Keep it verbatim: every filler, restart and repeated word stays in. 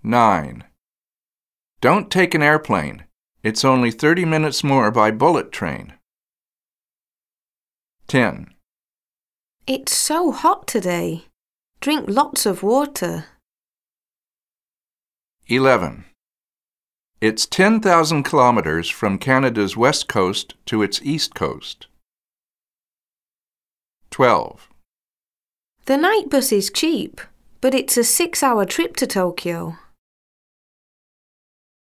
nine. Don't take an airplane. It's only thirty minutes more by bullet train. ten. It's so hot today. Drink lots of water. eleven. It's ten thousand kilometers from Canada's west coast to its east coast. twelve. The night bus is cheap, but it's a six-hour trip to Tokyo.